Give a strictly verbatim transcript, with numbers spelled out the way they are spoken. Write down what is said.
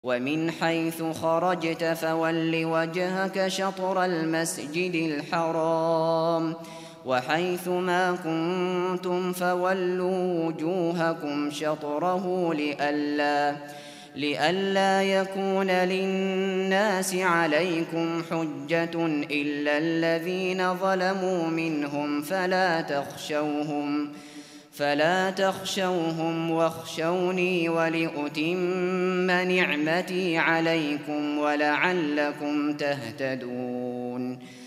ومن حيث خرجت فول وجهك شطر المسجد الحرام وحيث ما كنتم فولوا وجوهكم شطره لئلا لئلا يكون للناس عليكم حجة إلا الذين ظلموا منهم فلا تخشوهم فلا تخشوهم واخشوني ولأتم نعمتي عليكم ولعلكم تهتدون